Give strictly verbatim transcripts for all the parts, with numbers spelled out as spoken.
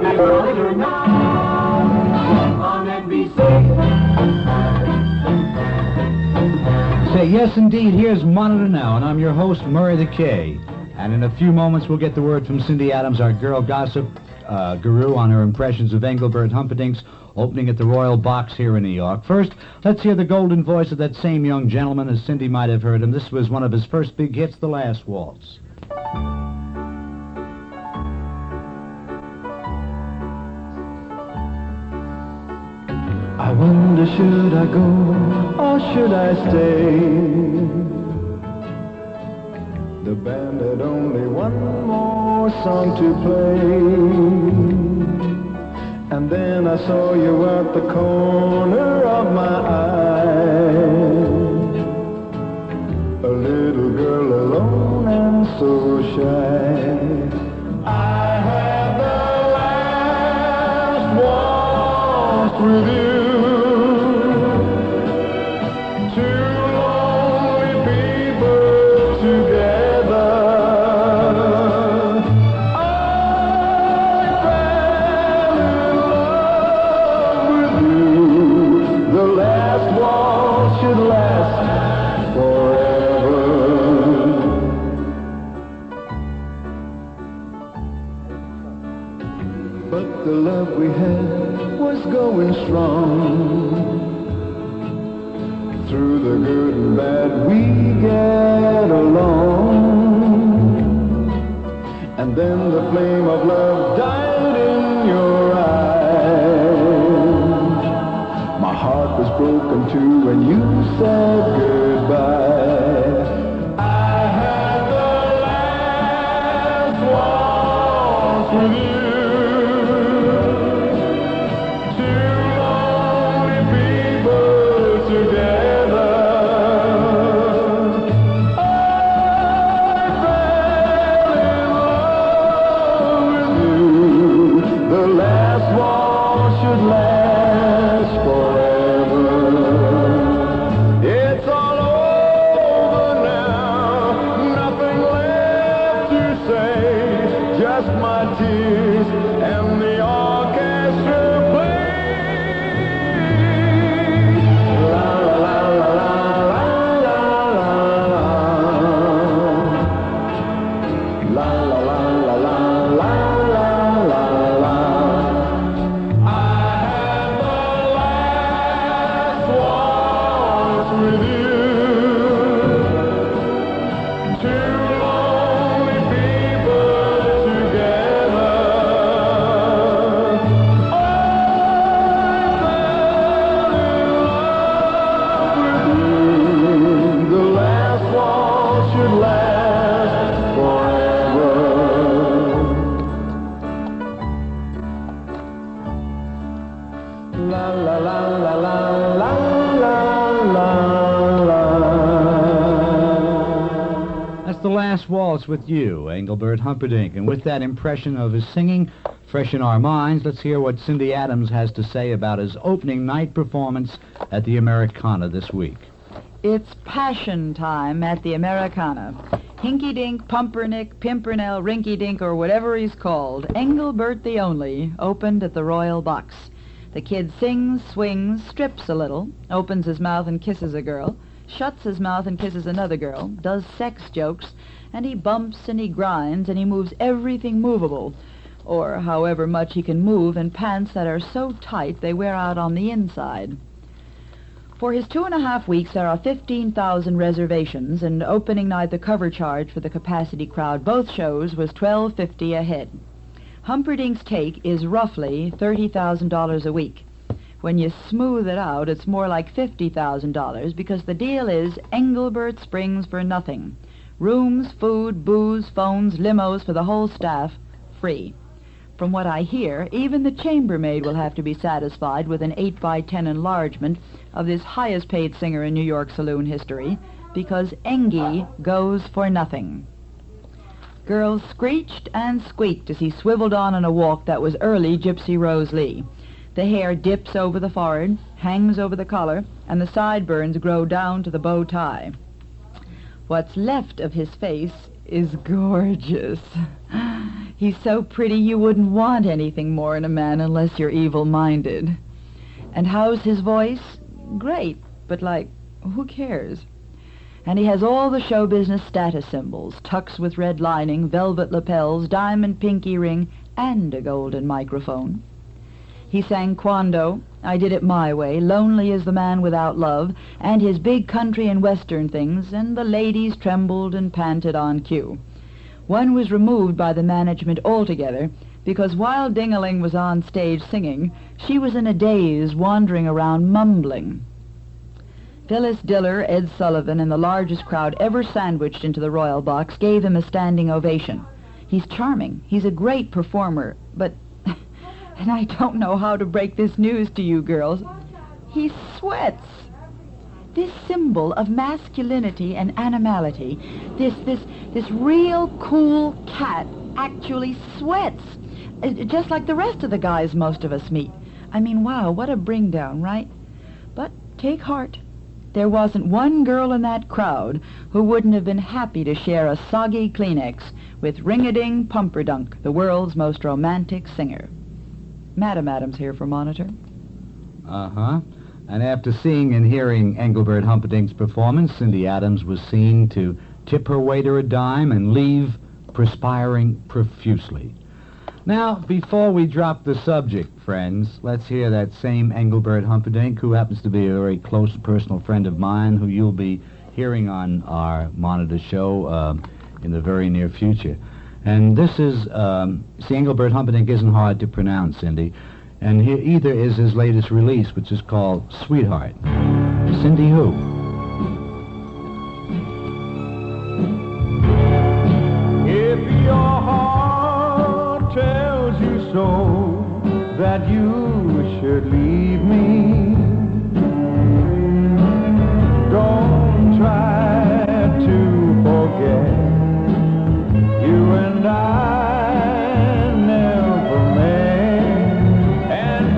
Monitor now on N B C. Say, yes, indeed, here's Monitor Now, and I'm your host, Murray the K. And in a few moments, we'll get the word from Cindy Adams, our girl gossip uh, guru, on her impressions of Engelbert Humperdinck's opening at the Royal Box here in New York. First, let's hear the golden voice of that same young gentleman, as Cindy might have heard him. This was one of his first big hits, The Last Waltz. I wonder, should I go or should I stay? The band had only one more song to play, and then I saw you at the corner of my eye, a little girl alone and so shy. I had the last waltz with you. But the love we had was going strong. Through the good and bad we get along. And then the flame of love died in your eyes. My heart was broken too when you said goodbye. I had the last waltz with you. Just my tears and the orchestra play. La la la la la la la la la la la la la la la. I had the last waltz with you. Two lonely people. La la la la la la la la la. That's The Last Waltz with you, Engelbert Humperdinck. And with that impression of his singing fresh in our minds, let's hear what Cindy Adams has to say about his opening night performance at the Americana this week. It's passion time at the Americana. Hinky-Dink, Pumpernick, Pimpernel, Rinky-Dink, or whatever he's called, Engelbert the Only, opened at the Royal Box. The kid sings, swings, strips a little, opens his mouth and kisses a girl, shuts his mouth and kisses another girl, does sex jokes, and he bumps and he grinds and he moves everything movable, or however much he can move in pants that are so tight they wear out on the inside. For his two and a half weeks, there are fifteen thousand reservations, and opening night the cover charge for the capacity crowd, both shows, was twelve fifty a head. Humperdinck's take is roughly thirty thousand dollars a week. When you smooth it out, it's more like fifty thousand dollars, because the deal is Engelbert springs for nothing. Rooms, food, booze, phones, limos for the whole staff, free. From what I hear, even the chambermaid will have to be satisfied with an eight by ten enlargement of this highest-paid singer in New York saloon history, because Engie goes for nothing. Girls screeched and squeaked as he swiveled on in a walk that was early Gypsy Rose Lee. The hair dips over the forehead, hangs over the collar, and the sideburns grow down to the bow tie. What's left of his face is gorgeous. He's so pretty you wouldn't want anything more in a man unless you're evil-minded. And how's his voice? Great, but like, who cares? And he has all the show business status symbols, tux with red lining, velvet lapels, diamond pinky ring, and a golden microphone. He sang Quando, I Did It My Way, Lonely is the Man Without Love, and his big country and western things, and the ladies trembled and panted on cue. One was removed by the management altogether, because while Ding-a-ling was on stage singing, she was in a daze, wandering around mumbling. Phyllis Diller, Ed Sullivan, and the largest crowd ever sandwiched into the Royal Box gave him a standing ovation. He's charming. He's a great performer, but... and I don't know how to break this news to you girls. He sweats. This symbol of masculinity and animality, this, this, this real cool cat actually sweats, uh, just like the rest of the guys most of us meet. I mean, wow, what a bring down, right? But take heart. There wasn't one girl in that crowd who wouldn't have been happy to share a soggy Kleenex with Ring-a-Ding Pumperdunk, the world's most romantic singer. Madam Adams here for Monitor. Uh-huh. And after seeing and hearing Engelbert Humperdinck's performance, Cindy Adams was seen to tip her waiter a dime and leave perspiring profusely. Now, before we drop the subject, friends, let's hear that same Engelbert Humperdinck, who happens to be a very close personal friend of mine, who you'll be hearing on our Monitor show uh, in the very near future. And this is, um, see, Engelbert Humperdinck isn't hard to pronounce, Cindy. And here either is his latest release, which is called Sweetheart. Cindy who? If your heart tells you so, that you should leave me, don't try to forget. You and I never met, and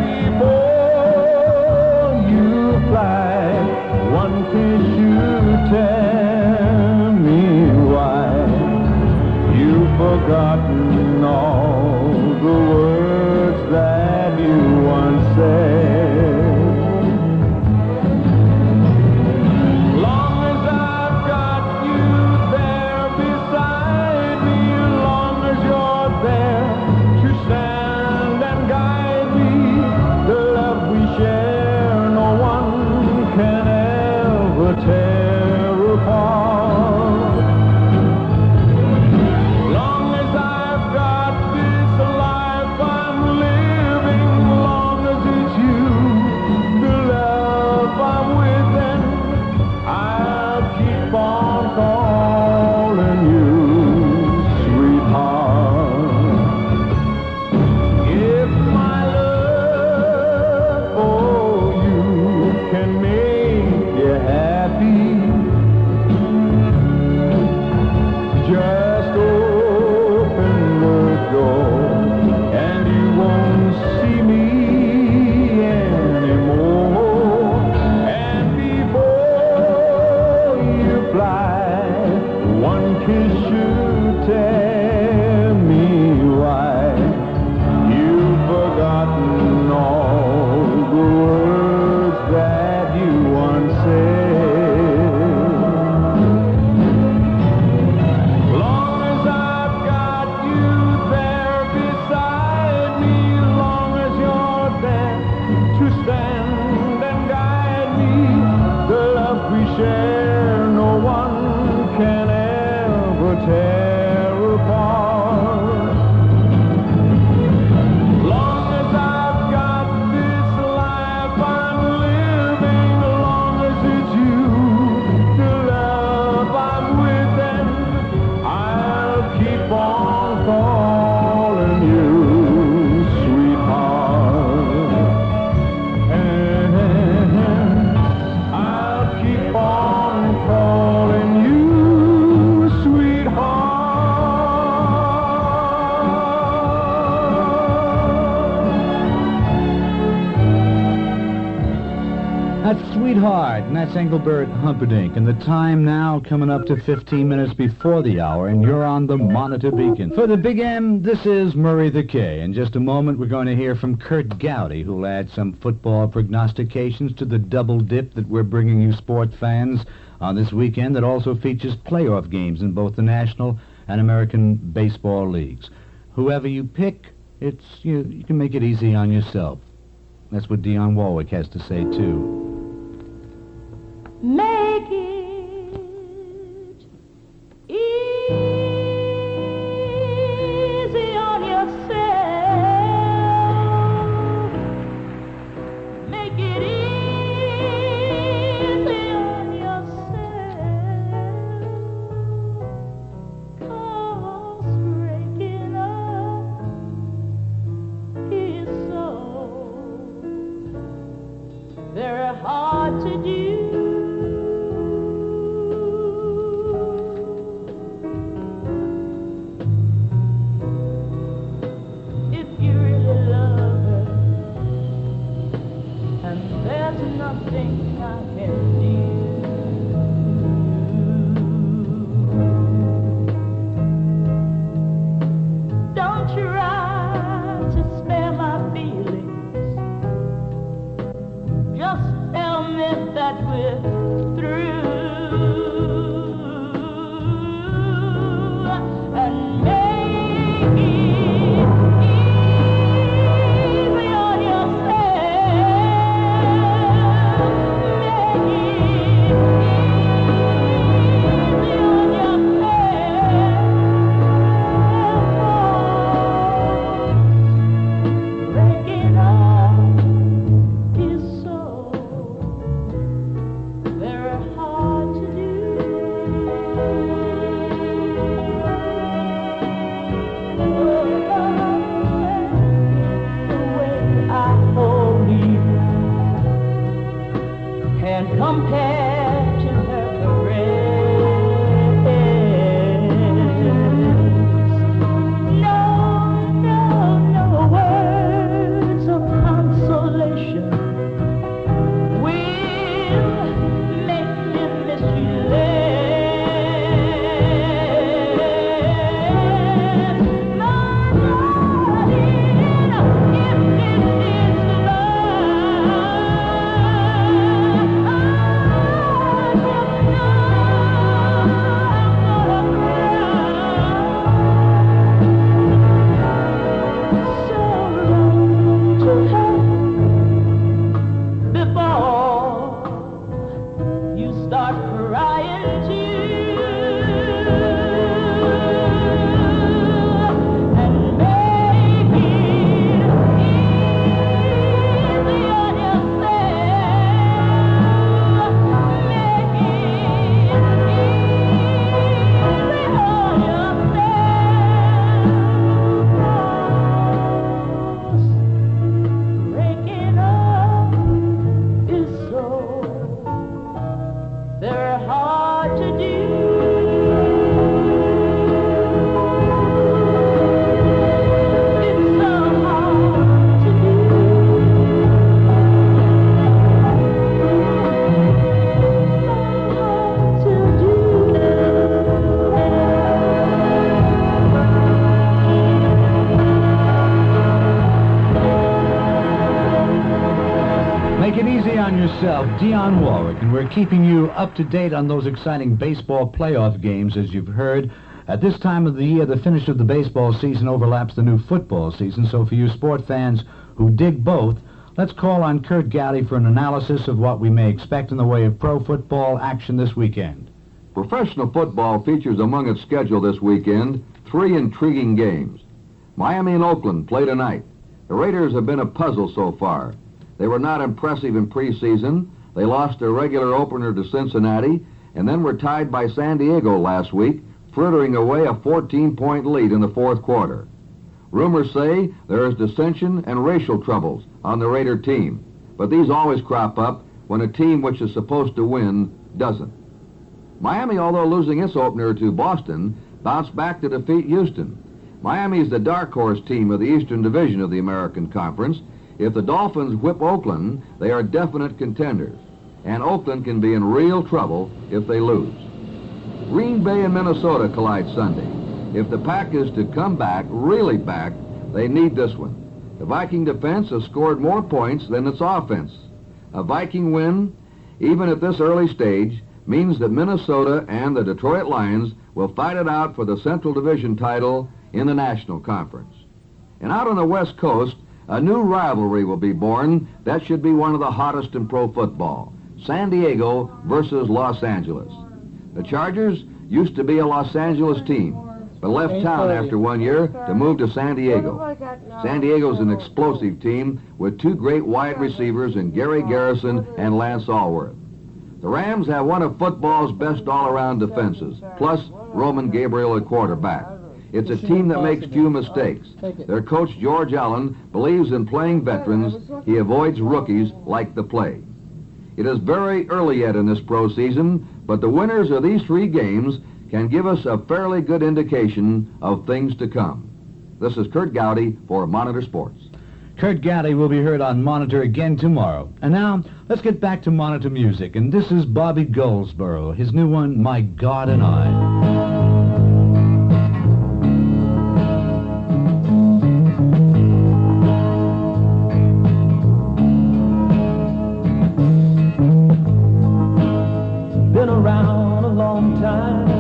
before you fly, one kiss you tell me why you've forgotten all the words that you once said. That's Sweetheart, and that's Engelbert Humperdinck. And the time now coming up to fifteen minutes before the hour, and you're on the Monitor Beacon. For the Big M, this is Murray the K. In just a moment, we're going to hear from Kurt Gowdy, who'll add some football prognostications to the double dip that we're bringing you sport fans on this weekend that also features playoff games in both the National and American Baseball Leagues. Whoever you pick, it's you, you can make it easy on yourself. That's what Dionne Warwick has to say, too. Make it easy on yourself. Make it easy on yourself. 'Cause breaking up is so very hard to do. Dionne Warwick, and we're keeping you up to date on those exciting baseball playoff games. As you've heard, at this time of the year, the finish of the baseball season overlaps the new football season, so for you sport fans who dig both, let's call on Kurt Gowdy for an analysis of what we may expect in the way of pro football action this weekend. Professional football features among its schedule this weekend three intriguing games. Miami and Oakland play tonight. The Raiders have been a puzzle so far. They were not impressive in preseason. They lost their regular opener to Cincinnati and then were tied by San Diego last week, frittering away a fourteen-point lead in the fourth quarter. Rumors say there is dissension and racial troubles on the Raider team, but these always crop up when a team which is supposed to win doesn't. Miami, although losing its opener to Boston, bounced back to defeat Houston. Miami is the dark horse team of the Eastern Division of the American Conference. If the Dolphins whip Oakland, they are definite contenders. and Oakland can be in real trouble if they lose. Green Bay and Minnesota collide Sunday. If the Pack is to come back, really back, they need this one. The Viking defense has scored more points than its offense. A Viking win, even at this early stage, means that Minnesota and the Detroit Lions will fight it out for the Central Division title in the National Conference. And out on the West Coast, a new rivalry will be born that should be one of the hottest in pro football. San Diego versus Los Angeles. The Chargers used to be a Los Angeles team, but left town after one year to move to San Diego. San Diego's an explosive team with two great wide receivers in Gary Garrison and Lance Allworth. The Rams have one of football's best all-around defenses, plus Roman Gabriel at quarterback. It's a team that makes few mistakes. Their coach, George Allen, believes in playing veterans. He avoids rookies like the plague. It is very early yet in this pro season, but the winners of these three games can give us a fairly good indication of things to come. This is Kurt Gowdy for Monitor Sports. Kurt Gowdy will be heard on Monitor again tomorrow. And now, let's get back to Monitor music. And this is Bobby Goldsboro, his new one, My God and I. Been around a long time,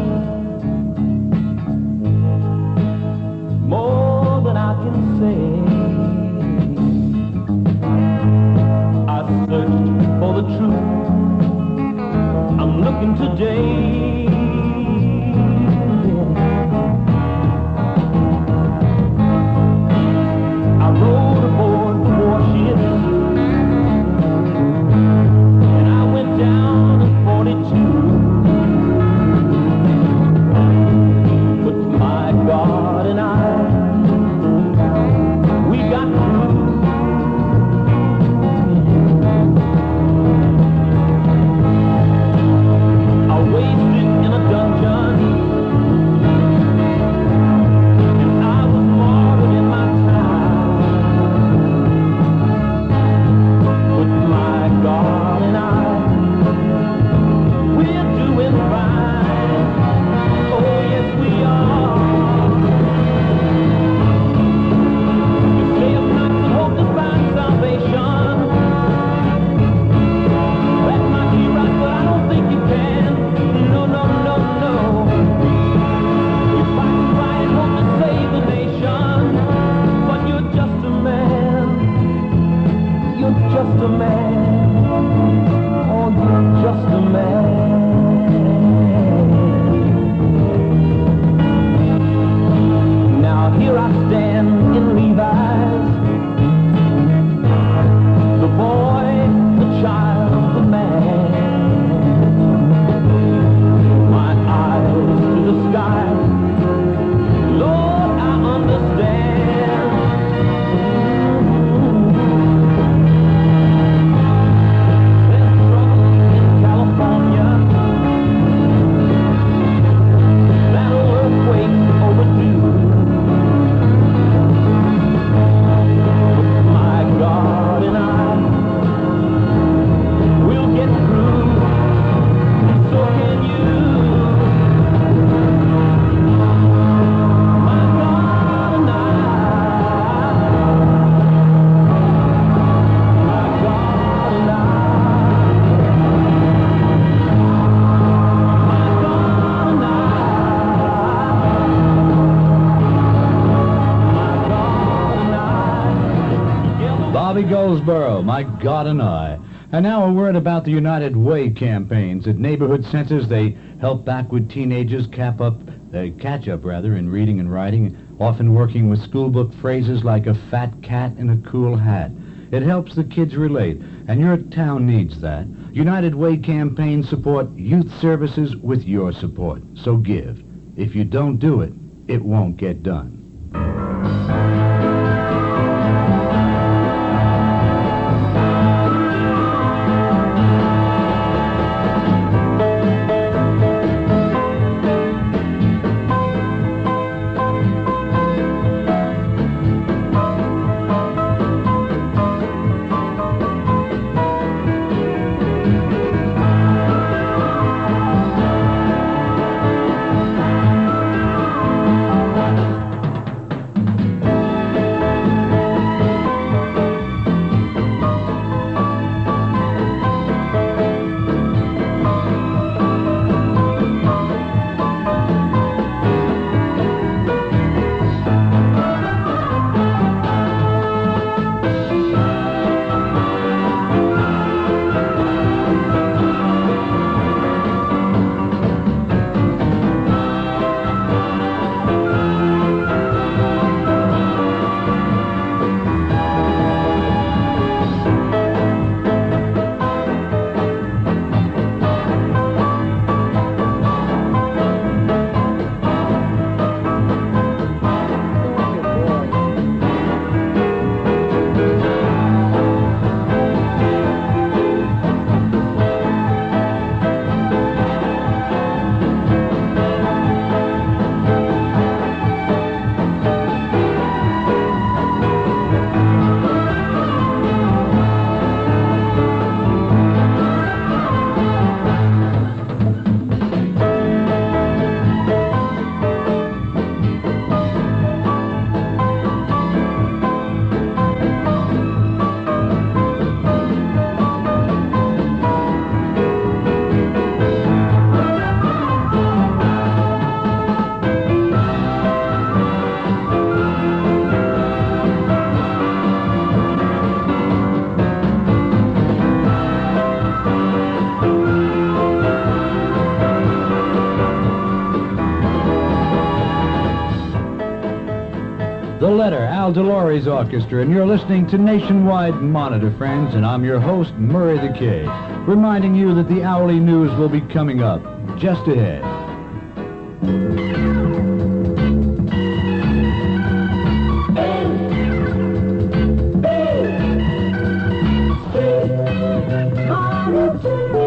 more than I can say. I searched for the truth, I'm looking today. I rode aboard the warship, and I went down in forty-two. But my God and I, we got through. I wasted in a dungeon, and I was martyred in my time. But my God and I, we're doing fine. Oh yes we are. You say I'm not to hope to find salvation. That might be right, but I don't think you can. No, no, no, no. If I can try and hope to save the nation, but you're just a man. You're just a man. Oh, you're just a man. Now here I stand in Levi's, the boy, the child, the man. My eyes to the sky, Lord, I understand. There's trouble in California, that earthquake overdue. My God and I, we'll get through, and so can you. My God and I, my God and I, my God and I, my God and I, together. Bobby Goldsboro, My God and I. And now a word about the United Way campaigns. At neighborhood centers, they help backward teenagers cap up, uh, catch up rather, in reading and writing, often working with schoolbook phrases like a fat cat in a cool hat. It helps the kids relate, and your town needs that. United Way campaigns support youth services with your support, so give. If you don't do it, it won't get done. Al Dolores Orchestra, and you're listening to Nationwide Monitor, friends, and I'm your host, Murray the K, reminding you that the hourly news will be coming up just ahead. Monitor.